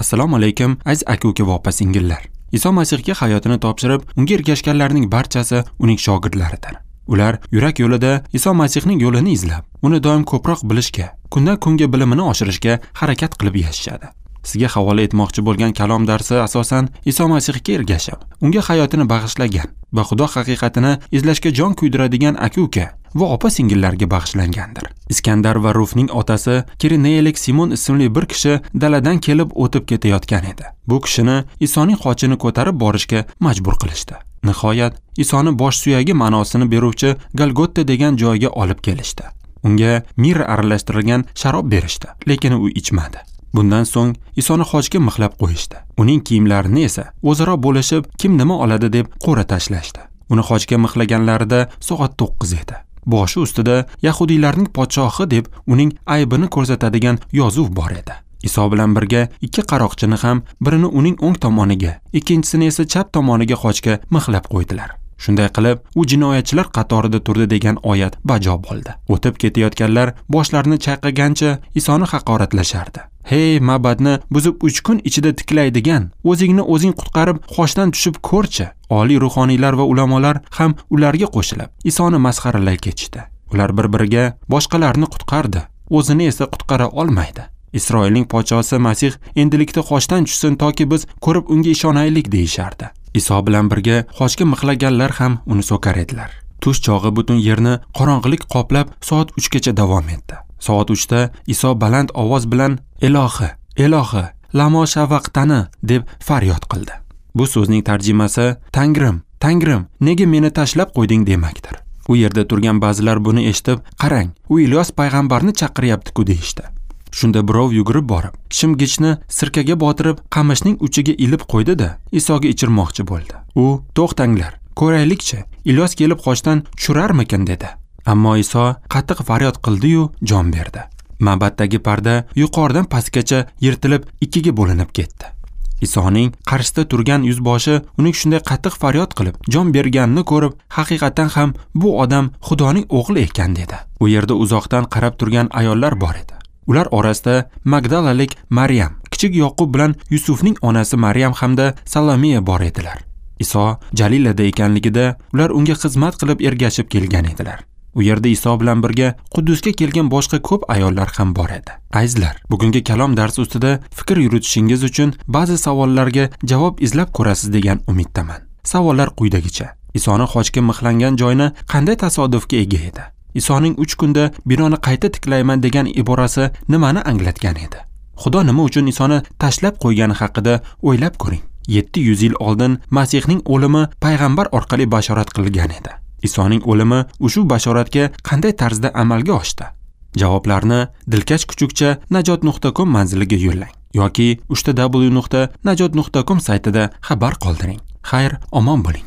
Assalomu alaykum aziz aka-uka va opa-singillar. Iso Masihga hayotini topshirib, unga ergashganlarning barchasi uning shogirdlaridir. Ular yurak yo'lida Iso Masihning yo'lini izlab, uni doim ko'proq bilishga, kundan kunga bilimini oshirishga harakat qilib yashashadi. Sizga havola etmoqchi bo'lgan kalom darsi asosan Iso Masihga ergashib, unga hayotini bag'ishlagan va Xudo haqiqatini izlashga jon kuydiradigan aka-uka va opa-singillarga bag'ishlangandir. Iskandar va Rufning otasi Kirenelik Simon ismli bir kishi daladan kelib o'tib ketayotgan edi. Bu kishini Isoning xochini ko'tarib borishga majbur qilishdi. Nihoyat Isoni bosh suyagi ma'nosini beruvchi Golgota degan joyga olib kelishdi. Unga mirra aralashtirilgan sharob berishdi, lekin u ichmadi. Bundan so'ng Isoni xochga mixlab qo'yishdi. Uning kiyimlarini esa o'zaro bo'lishib, kim nima oladi deb qo'ra tashlashdi. Uni xochga mixlaganlarida soat 9 edi. Boshi ustida Yahudiylarning podshohi deb uning aybini ko'rsatadigan yozuv bor edi. Iso bilan birga ikki qaroqchini ham birini uning o'ng tomoniga, ikkinchisini esa chap tomoniga xochga mixlab qo'ydilar. Shunday qilib, u jinoyatchilar qatorida turdi degan oyat bajo bo'ldi. O'tib ketayotganlar boshlarini chayqagancha Isoni haqoratlashardi. Hey, ma'badni buzib 3 kun ichida tiklaydigan, o'zingni o'zing qutqarib xochdan tushib ko'rchi. Oliy ruhoniylar va ulamolar ham ularga qo'shilib Isoni masxaralay ketishdi. Ular bir-biriga boshqalarni qutqardi, o'zini esa qutqara olmaydi. Isroilning podshosi Masih endilikda xochdan tushsin toki biz ko'rib unga ishonaylik deyishardi. Iso bilan birga xochga mixlaganlar ham uni so'kar edilar. Tush chog'i butun yerni qorong'ilik qoplab soat 3 gacha davom etdi. Soat 3 da Iso baland ovoz bilan Elohi, Elohi, lamo shavaqtani deb faryod qildi. Bu so'zning tarjimasi Tangrim, Tangrim, nega meni tashlab qo'yding demakdir. U yerda turgan ba'zilar buni eshitib, qarang, u Ilyos payg'ambarni chaqiryapti-ku deyishdi. Shunda birov yugurib borib, shimgichni sirkaga botirib, qamishning uchiga ilib qo'ydi-da, Isoga ichirmoqchi bo'ldi. U, "To'xtanglar, ko'raylikchi, Ilyos kelib xochdan tushirarmikin?" dedi. Ammo Iso qattiq faryod qildi-yu, jon berdi. Ma'baddagi parda yuqoridan pastgacha yirtilib ikkiga bo'linib ketdi. Isoning qarshisida turgan yuzboshi uning shunday qattiq faryod qilib jon berganini ko'rib, haqiqatan ham bu odam Xudoning o'g'li ekan dedi. U yerda uzoqdan qarab turgan ayollar bor edi. Ular orasida Magdalalik Maryam, kichik Yoqub bilan Yusufning onasi Maryam hamda Salomiya bor edilar. Iso Jalilada ekanligida ular unga xizmat qilib ergashib kelgan edilar. U yerda Iso bilan birga Quddusga kelgan boshqa ko'p ayollar ham bor edi. Azizlar, bugungi kalom darsi ustida fikr yuritishingiz uchun ba'zi savollarga javob izlab ko'rasiz degan umiddaman. Savollar quyidagicha: Isoni xochga mixlangan joyni qanday tasodifga ega edi? Isoning 3 kunda binoni qayta tiklayman degan iborasi nimani anglatgan edi? Xudo nima uchun Isoni tashlab qo'ygani haqida o'ylab ko'ring. 700 yil oldin Masihning o'limi payg'ambar orqali bashorat qilgan edi. Isoning o'limi ushbu bashoratga qanday tarzda amalga oshdi? Javoblarni dilkashkuchukcha.najot.com manziliga yo'llang yoki www.najot.com saytida xabar qoldiring. Xayr, omon bo'ling.